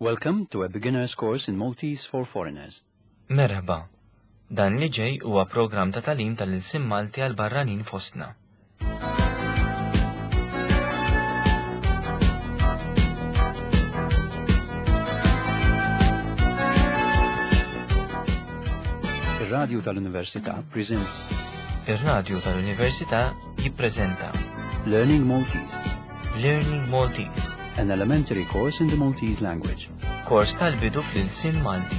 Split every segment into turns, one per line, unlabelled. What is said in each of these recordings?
Welcome to a beginner's course in Maltese for foreigners.
Merħba. Dan li ġej huwa programm ta' tagħlim tal-ilsiem Malti għal barranin fostna.
Ir-Radju tal-Università presents
Ir-Radju tal-Università jippreżenta
Learning Maltese,
Learning Maltese,
an elementary course in the Maltese language.
kors tal-bidu fl-ilsiem Malti.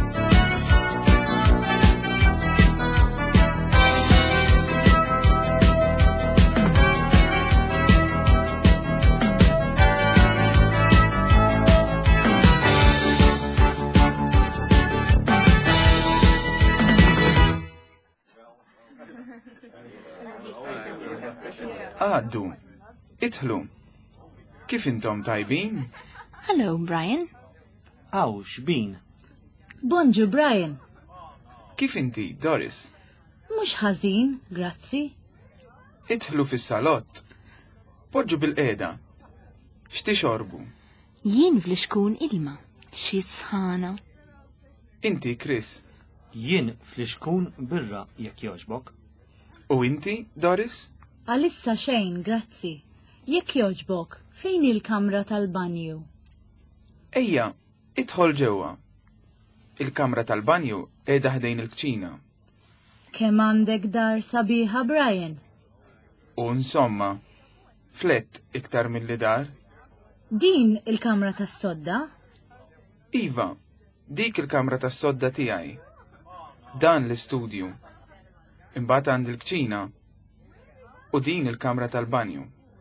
Għaddu, idħlu. Kif intom tajbin?
Hello, Brian.
Aw, xbin.
Bonġu, Brian.
Kif inti, Doris?
Mux ħażin, grazzi.
Idħlu fis-salott. Poġġu bil-qeda. X'tixorbu?
Jien fl-xkun ilma. Xi sħana.
Inti, Chris.
Jien fl-xkun birra jekk jogħġbok.
U inti, Doris?
Għalissa xejn, grazzi. Jekk joġbok, fejn il-kamra tal-banju?
Ejja, idħol ġewwa. Il-kamra tal-banju qiegħda ħdejn il-kċina.
Kemm għandek dar sabiħa, Brian?
U insomma, flett iktar mill-li dar?
Din il-kamra tas-sodda?
Iva, dik il-kamra tas-sodda tiegħi. Dan l-istudju. Imbagħad għand il-kċina u din il-kamra tal-banju.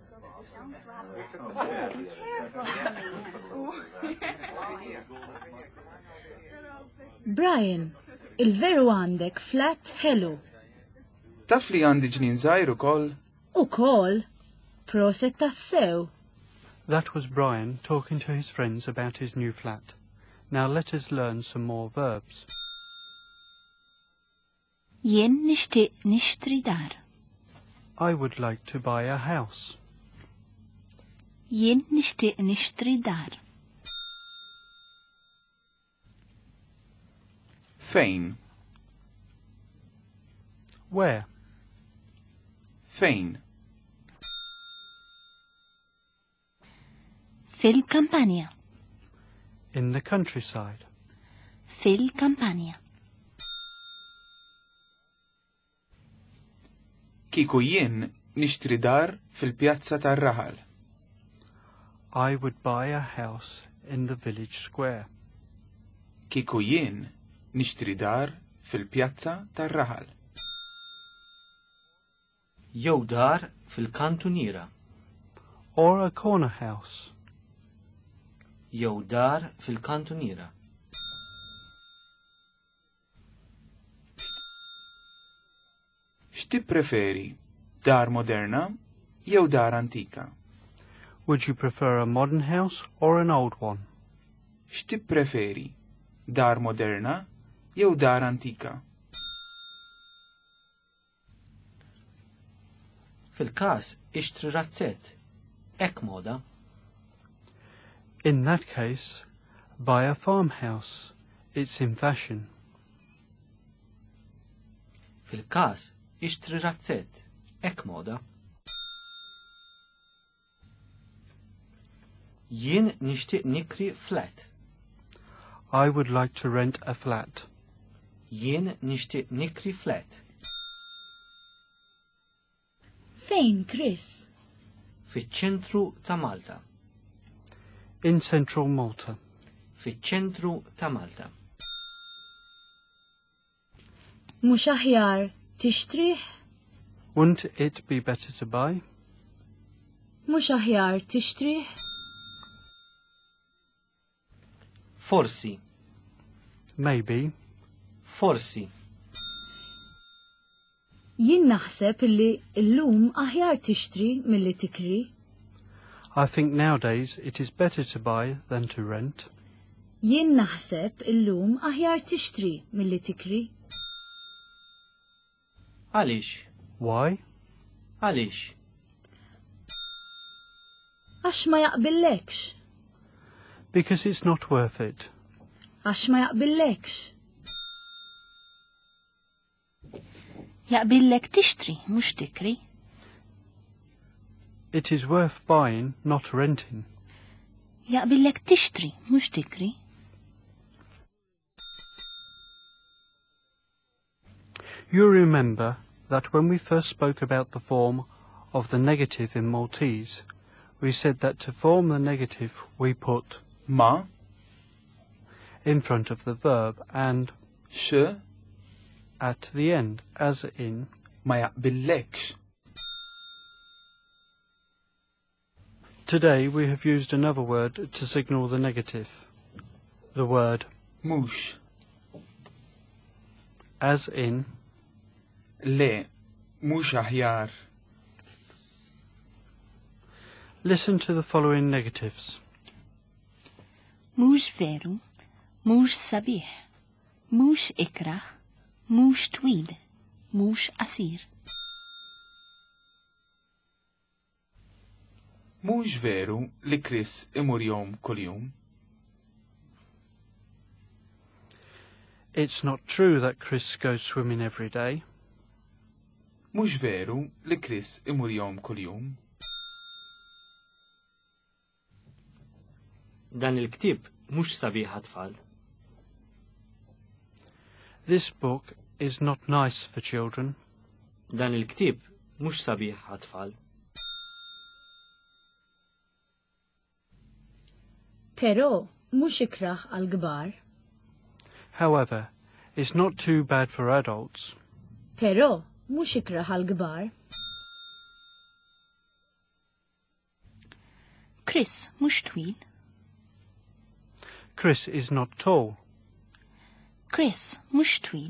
Brian, il-veru għandek flat ħelu.
Taf li għandi ġnien żgħir ukoll?
Ukoll? Proset tassew.
That was Brian talking to his friends about his new flat. Now let us learn some more verbs.
Jien nixtieq nixtri dar.
I would like to buy a house.
Jien nixtieq nixtri dar.
Fejn?
Where?
Fejn?
Fil-kampanja.
In the countryside.
Fil-kampanja.
Kiku jien nixtri dar fil-pjazza tar-Raħal.
I would buy a house in the village square.
Kiku jien nixtri dar fil-pjazza tar-Raħal.
Jew dar fil-kantuniera.
Or a corner house.
Jew dar fil-kantuniera.
X'tippreferi? Dar moderna jew dar antika?
Would you prefer a modern house or an old one?
X'tippreferi? Dar moderna jew dar antika?
Fil-każ ixtri razzett. Ek moda.
In that case, buy a farmhouse. It's in fashion.
Fil-każ ixtri razzett. Ek moda. Jien nixtieq nikri flat.
I would like to rent a flat.
Jien nixtieq nikri flat.
Fejn, Chris?
Fiċ-ċentru ta' Malta.
In central Malta.
Fiċ-ċentru ta' Malta.
Mhux aħjar tixtrih?
Wouldn't it be better to buy?
Mhux aħjar tixtrih?
Forsi.
Maybe.
Forsi.
Jien naħseb li llum aħjar tixtri milli tikri.
I think nowadays it is better to buy than to rent.
Jien naħseb illum aħjar tixtri milli tikri.
Għaliex?
Why?
Għaliex?
Għax ma jaqbillekx.
Because it's not worth it.
Għax ma jaqbillekx.
Jaqbillek tixtri, mhux tikri.
It is worth buying, not renting.
Jaqbillek tixtri, mhux tikri.
You remember that when we first spoke about the form of the negative in Maltese, we said that to form the negative we put
Ma,
in front of the verb and
x,
at the end, as in
ma jaqbillekx.
Today we have used another word to signal the negative, the word
Mhux,
as in
le, mhux aħjar.
Listen to the following negatives.
Mhux veru, mhux sabiħ, mhux ikraħ, mhux twil, mhux qasir.
Mhux veru li Chris imur jom kuljum.
It's not true that Chris goes swimming every day.
Mhux veru li Chris imur jom kuljum.
Dan il-ktieb mhux sabiħ għat-tfal.
This book is not nice for children.
Dan il-ktieb mhux sabiħ għat-tfal.
Però mhux ikraħ għall-kbar.
However, it's not too bad for adults.
Però mhux ikraħ għall-kbar.
Chris mhux twil.
Chris is not tall.
Chris mhux twil.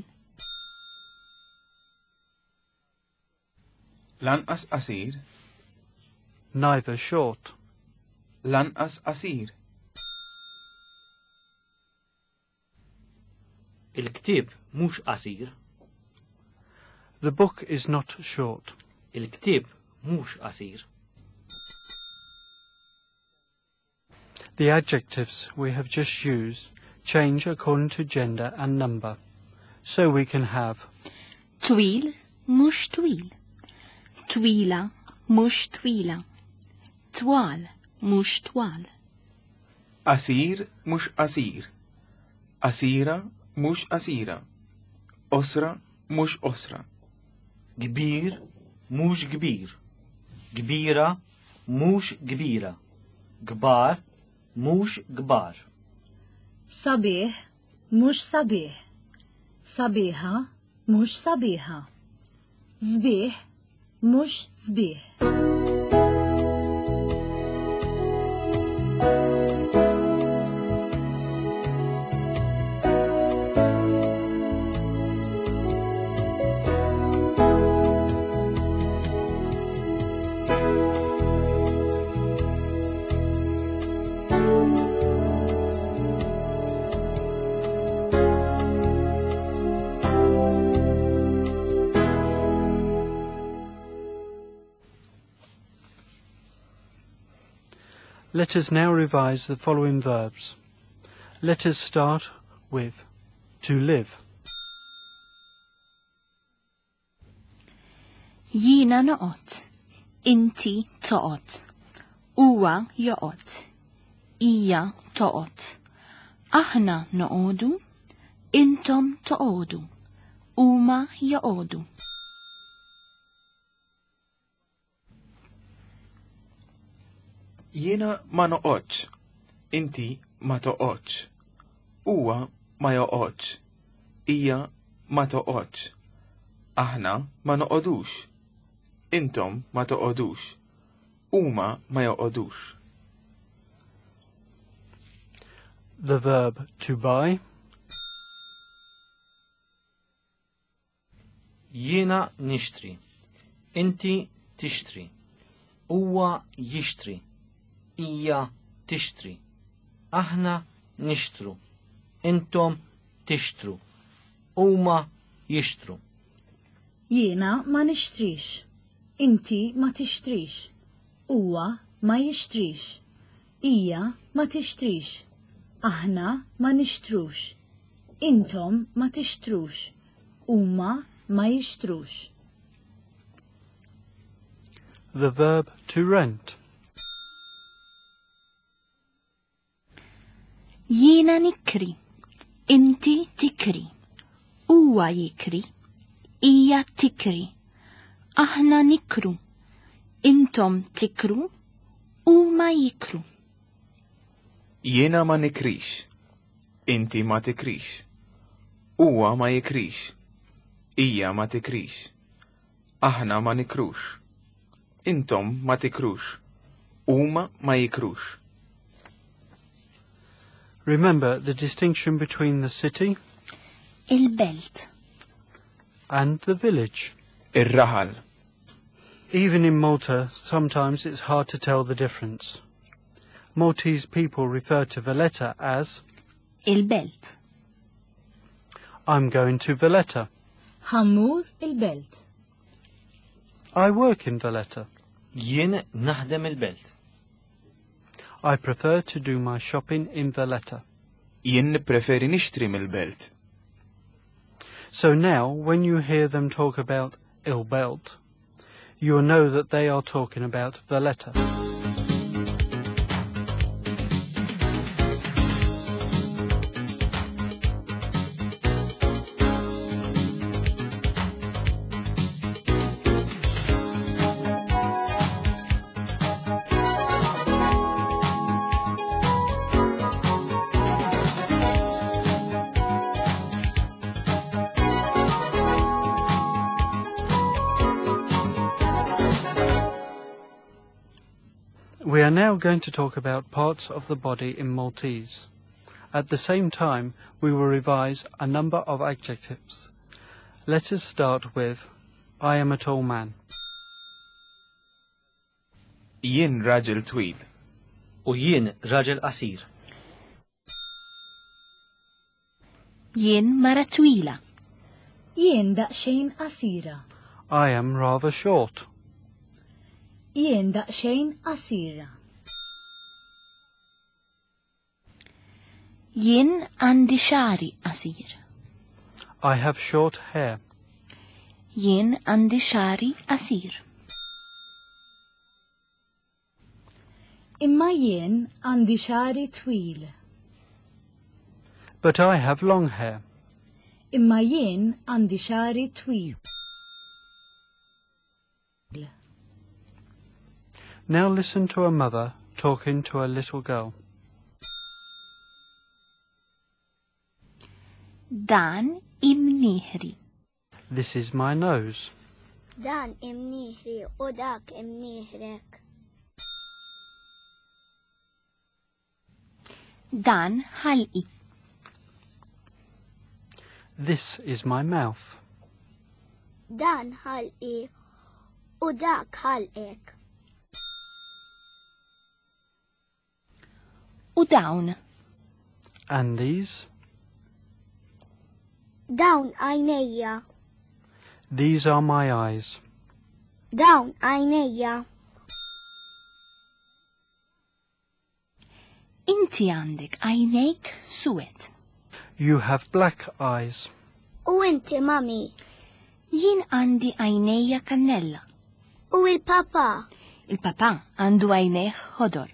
Lanqas qasir,
Neither short.
lanqas qasir.
Il-ktieb mhux qasir.
The book is not short.
Il-ktieb mhux qasir.
The adjectives we have just used change according to gender and number. So we can have
Twil mhux twil. Twila mhux twila. Twal mhux twal.
Qasir mhux qasir. Qasira mhux qasira. Osra mhux osra.
Kbir mhux kbir. Kbira mhux kbira. Kbar mhux kbar.
Sabiħ mhux sabiħ. Sabiħa mhux sabiħa. Sbieħ mhux sbieħ.
Let us now revise the following verbs. Let us start with to live.
Jiena noqgħod. Inti toqgħod. Huwa joqgħod. Hija toqgħod. Aħna noqogħdu. Intom toqogħdu. Huma joqogħdu.
Jiena ma noqgħodx. Inti ma toqgħodx. Huwa ma joqgħodx. Hija ma toqgħodx. Aħna ma noqogħdux. Intom ma toqgħodux. Huma ma joqgħodux.
The verb to buy.
Jiena nixtri. Inti tixtri. Huwa jixtri. Hija tixtri. Aħna nixtru. Intom tixtru. Huma jixtru.
Jiena ma nixtrix. Inti ma tixtrix. Huwa ma jixtrix. Hija ma tixtrix. Aħna ma nixtrux. Intom ma tixtrux. Huma ma jixtrux.
The verb to rent.
Jiena nikri, inti tikri, huwa jikri, hija tikri, aħna nikru, intom tikru, huma jikru.
Jiena ma nikrix. Inti ma tikrix. Huwa ma jikrix. Hija ma tikrix. Aħna ma nikrux. Intom ma tikrux. Huma ma jikrux.
Remember the distinction between the city
Il-belt.
and the village.
Ir-raħal.
Even in Malta, sometimes it's hard to tell the difference. Maltese people refer to Valletta as
Il-belt.
I'm going to Valletta.
Ħammur il-belt.
I work in Valletta.
Jien naħdem il-belt.
I prefer to do my shopping in Valletta.
Jien nippreferi nixtri mill-belt.
So now, when you hear them talk about il-belt, you'll know that they are talking about Valletta. We are now going to talk about parts of the body in Maltese. At the same time, we will revise a number of adjectives. Let us start with I am a tall man.
Jien raġel twil.
U jien raġel qasir.
Jien mara twila.
Jien daqsxejn qasira.
I am rather short.
Jien daqsxejn qasira.
Jien għandi xari qasir.
I have short hair.
Jien għandi xari qasir.
Imma jien għandi xari twil.
But I have long hair.
Imma jien għandi xari twil.
Now listen to a mother talking to a little girl.
Dan imnieħri.
This is my nose.
Dan imnieħri u dak imnieħrek.
Dan ħalqi.
This is my mouth.
Dan ħalqi u dak ħalqek.
U dawn.
And these?
Dawn għajnejja.
These are my eyes.
Dawn għajnejja.
Inti għandek għajnejk suwed.
You have black eyes.
U inti mami.
Jien għandi għajnejja kannella.
U il-papa.
Il-papa għandu għajnejh ħodor.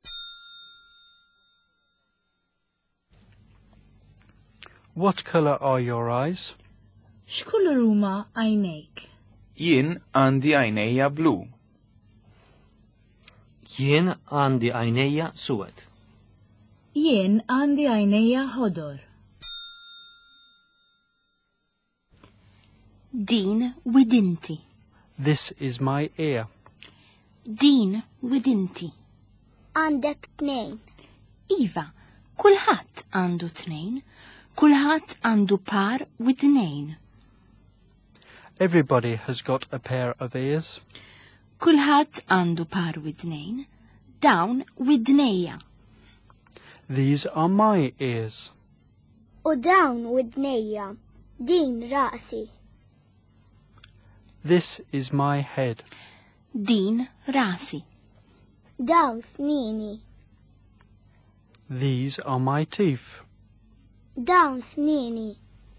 What colour are your eyes?
X'kulur huma għajnejk?
Jien għandi għajnejja blu.
Jien għandi għajnejja suwed.
Jien għandi għajnejja ħodor.
Din widinti.
This is my ear.
Din widinti.
Għandek tnejn.
Iva, kulħadd għandu tnejn. Kulħadd għandu par widnejn.
Everybody has got a pair of ears.
Kulħadd għandu par widnejn. Dawn widnejja.
These are my ears.
U dawn widnejja. Din raqsi.
This is my head.
Din rasi.
Dawn snini.
These are my teeth.
Dawn snini.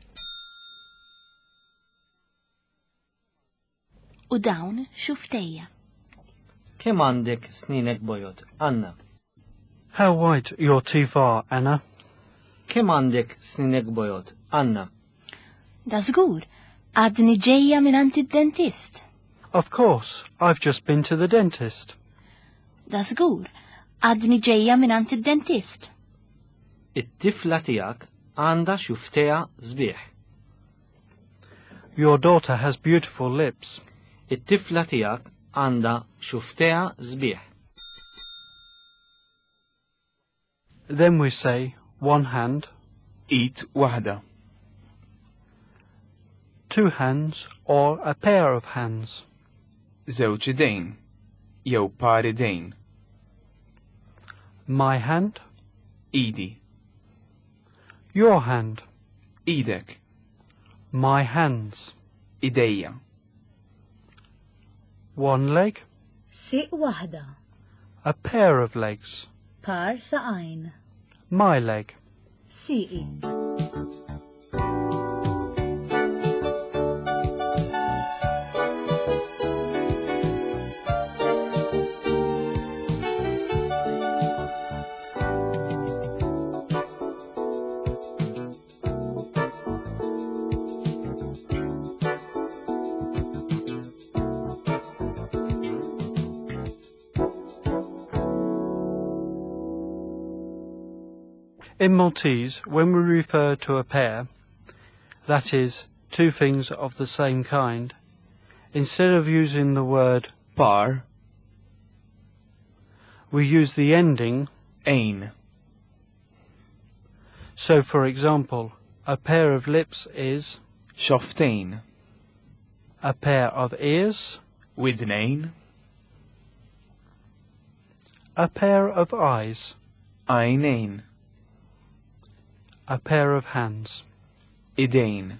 U dawn xuftejja.
Kemm għandek sninek bojot, Anna?
How white your teeth are, Anna.
Kemm għandek sninek bojot, Anna?
Da żgur, għadni ġejja minant id-dentist.
Of course, I've just been to the dentist.
Da żgur, għadni ġejja minant id-dentist.
It-tifla tiegħek għandha xufteja sbieħ.
Your daughter has beautiful lips.
It-tifla tiegħek għandha xufteja sbieħ.
Then we say one hand,
Id waħda.
two hands, or a pair of hands.
Żewġ idejn. Jew par idejn.
My hand,
Idi.
your hand,
Idek.
my hands.
Idejja.
One leg,
Siq waħda.
a pair of legs.
Par saqajn.
My leg.
Siqi.
In Maltese, when we refer to a pair, that is, two things of the same kind, instead of using the word
Par.
we use the ending.
Ein.
So, for example, a pair of lips is
Xoftejn.
a pair of ears,
Widnejn.
a pair of eyes,
Għajnejn.
a pair of hands.
Idejn.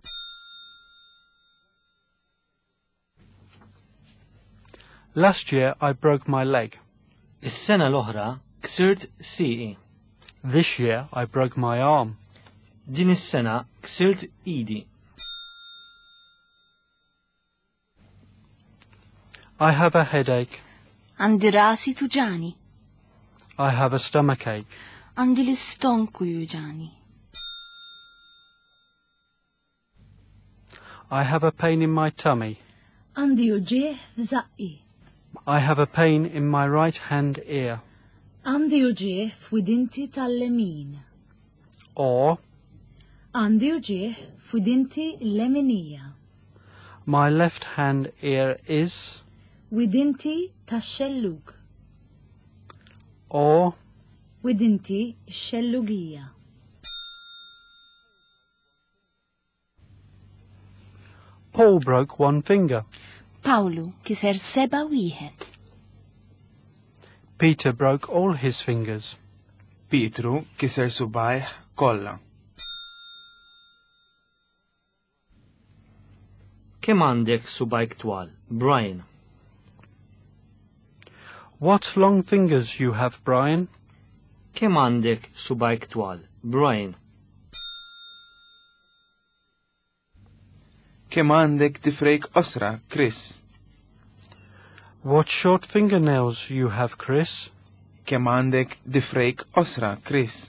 Last year I broke my leg.
Is-sena l-oħra ksirt siqi.
This year I broke my arm.
Din is-sena ksirt idi.
I have a headache.
Għandi rasi tuġani.
I have a stomachache.
Għandi l-istonku juġani.
I have a pain in my tummy.
Għandi uġieħ f'żaqqi.
I have a pain in my right hand ear.
Għandi uġieħ f'widinti tal-lemin.
Or,
Għandi uġieħ f'widinti l-leminija.
my left hand ear is.
Widinti tax-xellug.
Or,
Widinti x-xellugija.
Paul broke one finger.
Pawlu kiser seba wieħed.
Peter broke all his fingers.
Pietru kiser subajh kollha.
Kemm għandek subajk twal, Brian?
What long fingers you have, Brian?
Kemm għandek subajk twal, Brian?
Kemm għandek tifrejk osra, Chris?
What short fingernails you have, Chris?
Kemm għandek difrejk osra, Chris?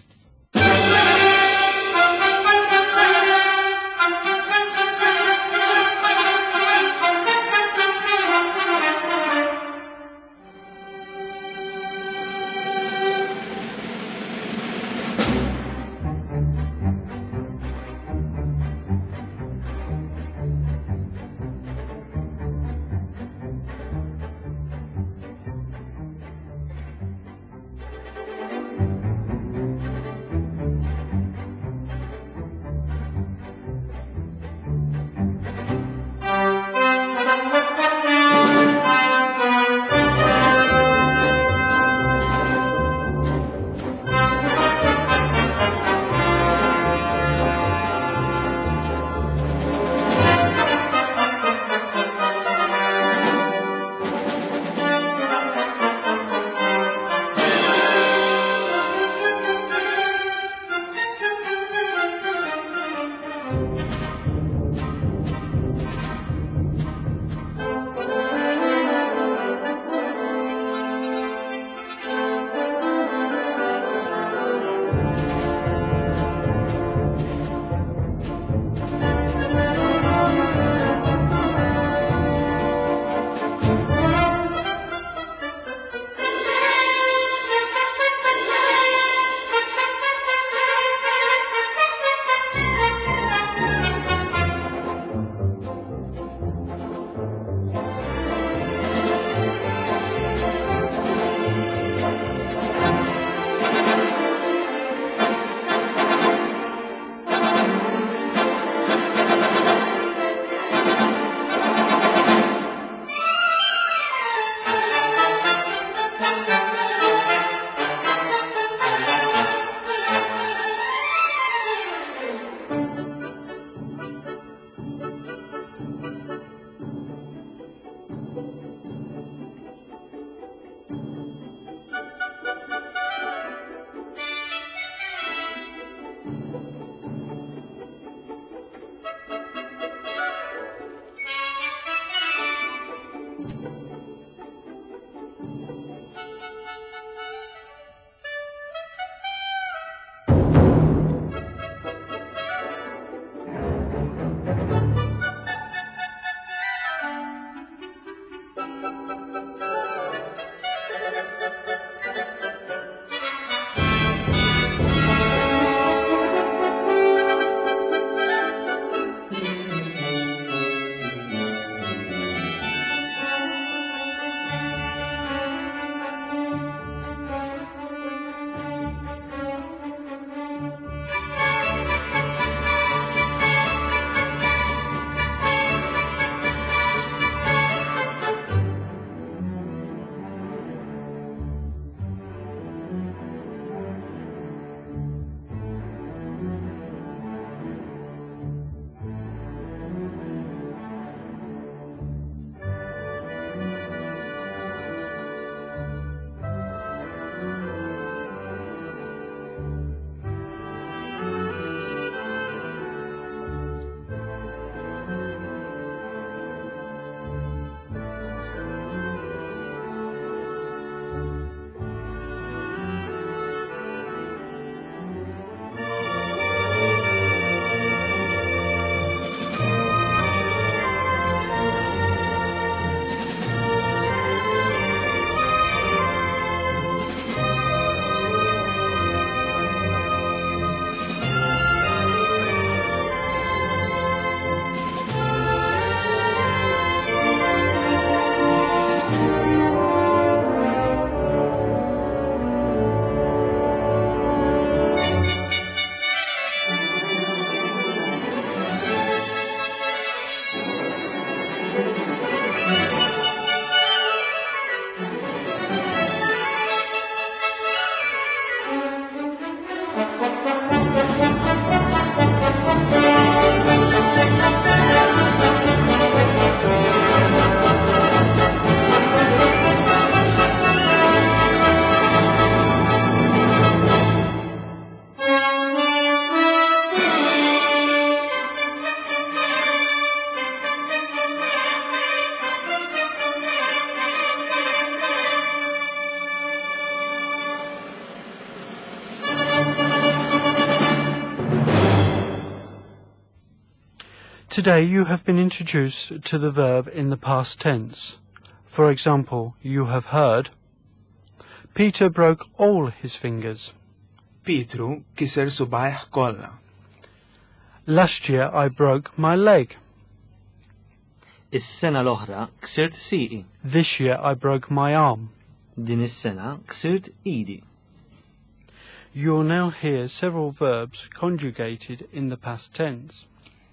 Today you have been introduced to the verb in the past tense. For example, you have heard, Peter broke all his fingers.
Pietru kiser subajh kollha.
Last year I broke my leg.
Is-sena l-oħra ksirt siqi.
This year I broke my arm.
Din is-sena ksirt idi.
You'll now hear several verbs conjugated in the past tense.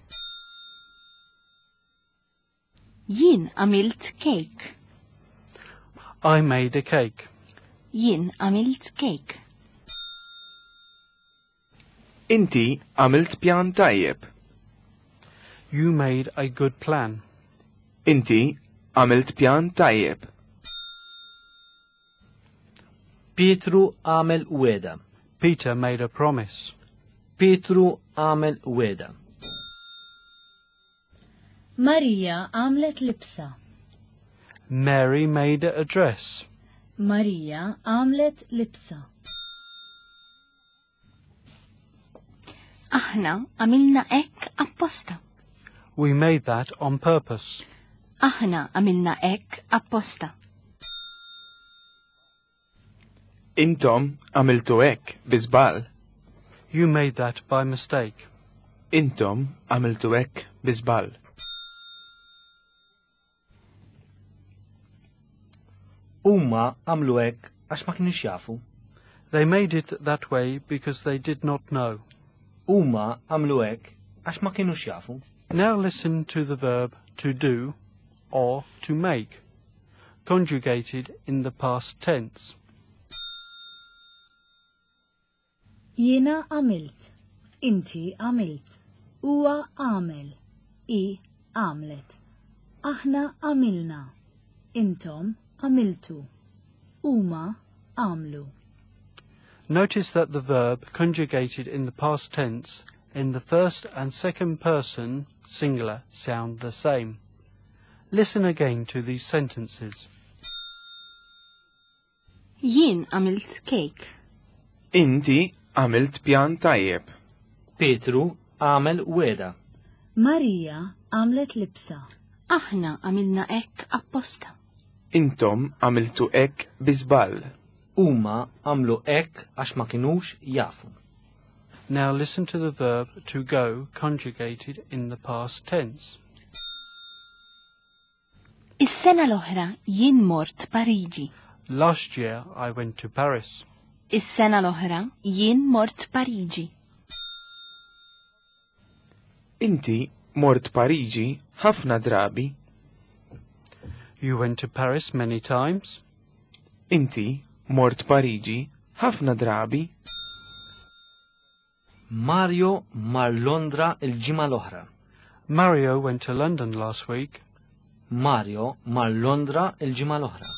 Jien għamilt cake.
I made a cake.
Jien għamilt cake.
Inti għamilt pjan tajjeb.
You made a good plan.
Inti għamilt pjan tajjeb.
Pietru għamel weda.
Peter made a promise.
Pietru għamel weda.
Marija għamlet libsa.
Mary made a dress.
Marija għamlet libsa.
Aħna għamilna ek apposta.
We made that on purpose.
Aħna għamilna ek apposta.
Intom għamiltu hekk biżball.
You made that by mistake.
Intom għamiltu hekk biżball.
Huma għamlu hekk għax ma kienux jafu.
They made it that way because they did not know.
Huma għamlu hekk għax ma kienux jafu.
Now listen to the verb to do or to make, conjugated in the past tense.
Jiena għamilt. Inti għamilt. Huwa għamel. I għamlet. Aħna għamilna. Intom għamiltu. Huma għamlu.
Notice that the verb conjugated in the past tense in the first and second person singular sound the same. Listen again to these sentences.
Jien għamilt cake.
Inti għamilt pjan tajjeb.
Pietru għamel weda.
Marija għamlet libsa.
Aħna għamilna ek apposta.
Intom għamiltu hekk biżball.
Huma għamlu hekk għax ma kienux jafu.
Now listen to the verb to go conjugated in the past tense.
Is-sena l-oħra jien mort Pariġi.
Last year I went to Paris.
Is-sena l-oħra jien mort Pariġi.
Inti mort Pariġi ħafna drabi.
You went to Paris many times.
Inti mort Pariġi ħafna drabi.
Mario mar Londra il-ġimgħa l-oħra.
Mario went to London last week.
Mario mar Londra il-ġimgħa l-oħra.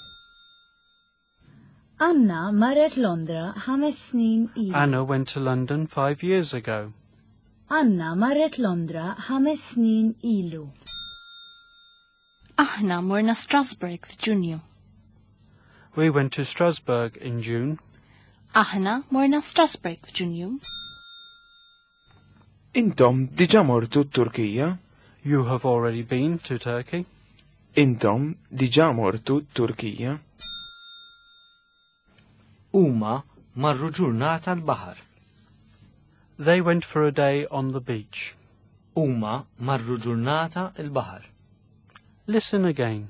Anna marret Londra 5 snin ilu.
Anna went to London 5 years ago.
Anna marret Londra 5 snin ilu.
Aħna morna Strasbourg f'Ġunju.
We went to Strasbourg in June.
Aħna morna Strasbourg f'Ġunju.
Intom diġà mortu t-Turkija.
You have already been to Turkey.
Intom diġà mortu t-Turkija.
Huma marru ġurnata l-baħar.
They went for a day on the beach.
Huma marru ġurnata l-baħar.
Listen again.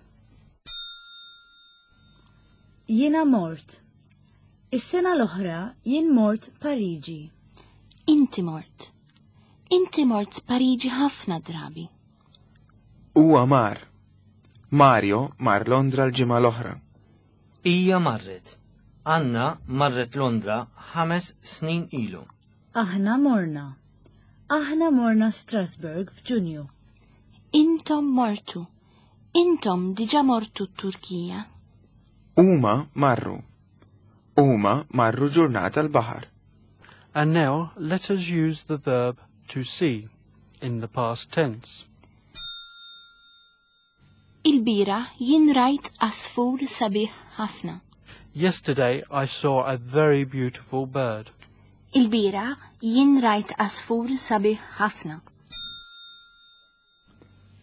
Jiena mort. Is-sena l-oħra jien mort Pariġi.
Inti mort. Inti mort Pariġi ħafna drabi.
Huwa mar. Mario mar Londra l-ġimgħa l-oħra.
Hija marret. Anna marret Londra 5 snin ilu.
Aħna morna. Aħna morna Strasbourg f'Ġunju.
Intom mortu. Intom diġà mortu t-Turkija.
Huma marru. Huma marru ġurnata l-baħar.
And now let us use the verb to see in the past tense.
Il-bira jien rajt asfur sabiħ ħafna.
Yesterday I saw a very beautiful bird.
Il-bira jien rajt asfur sabiħ ħafna.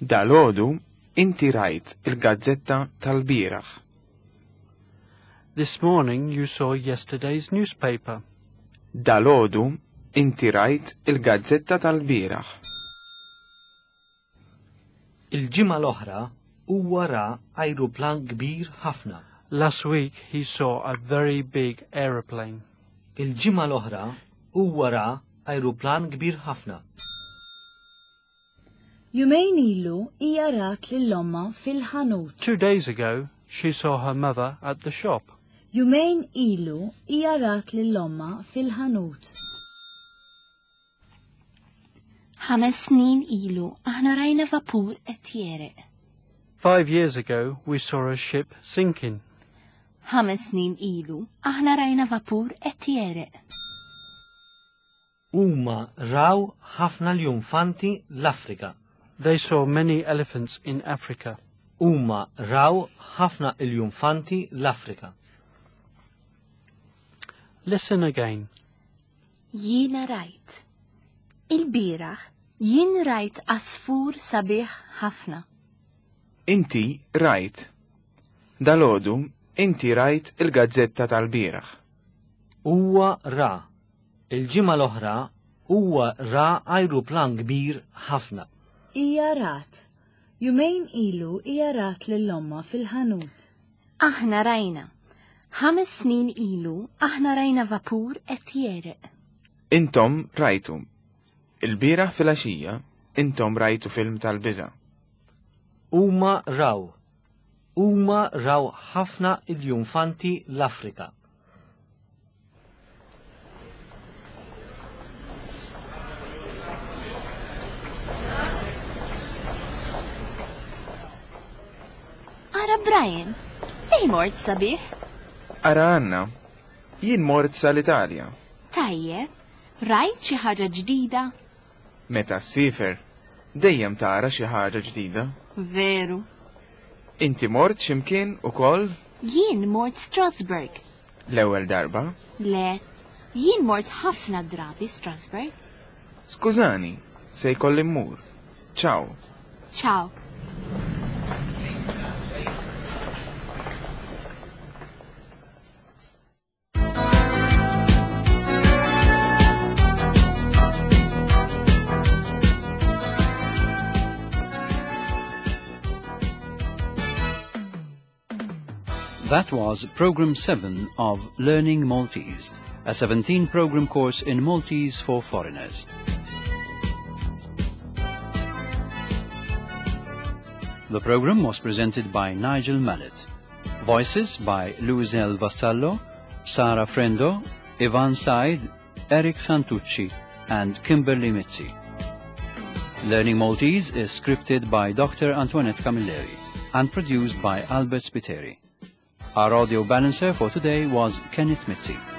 Dalgħodu inti rajt il-gazzetta tal-bieraħ.
This morning you saw yesterday's newspaper.
Dalgħodu inti rajt il-gazzetta tal-bieraħ.
Il-ġimgħa l-oħra huwa ra ajruplan kbir ħafna.
Last week he saw a very big aeroplane.
Il-ġimgħa l-oħra huwa ra ajruplan kbir ħafna.
Jumejn ilu hija rat lill-omma fil-ħanut.
2 days ago she saw her mother at the shop.
Jumejn ilu hija rat lill-omma fil-ħanut.
5 snin ilu aħna rajna vapur qed jereq.
5 years ago we saw a ship sinking.
5 snin ilu aħna rajna vapur qed jereq.
Huma raw ħafna l-junfanti l-Afrika.
They saw many elephants in Africa.
Huma raw ħafna l-junfanti l-Afrika.
Listen again.
Jiena rajt. Il-bieraħ jien rajt asfur sabiħ ħafna.
Inti rajt. Dalgħodu inti rajt il-gazzetta tal-bieraħ.
Huwa ra. Il-ġimgħa l-oħra huwa ra ajruplan kbir ħafna.
Hija rat. Jumejn ilu hija rat lill-omma fil-ħanut.
Aħna rajna. 5 snin ilu aħna rajna vapur qed jereq.
Intom rajtu. Il-bieraħ fil-għaxija intom rajtu film tal-biża'.
Huma raw ħafna il-junfanti l-Afrika.
Ara Brian, fejn mort sabiħ?
Ara Anna, jien mort sal-Italja.
Tajjeb, rajt xi ħaġa ġdida?
Meta ssifer, dejjem tara xi ħaġa ġdida.
Veru.
Inti mort x'imkien ukoll?
Jien mort Strasbourg.
L-ewwel darba?
Le, jien mort ħafna drabi Strasbourg.
Skużani, se jkolli mmur. Ciao.
Ciao.
That was Program 7 of Learning Maltese, a 17-program course in Maltese for foreigners. The program was presented by Nigel Mallet. Voices by Luisel Vassallo, Sara Frendo, Ivan Said, Eric Santucci, and Kimberly Mitzi. Learning Maltese is scripted by Dr. Antoinette Camilleri and produced by Albert Spiteri. Our audio balancer for today was Kenneth Mitzi.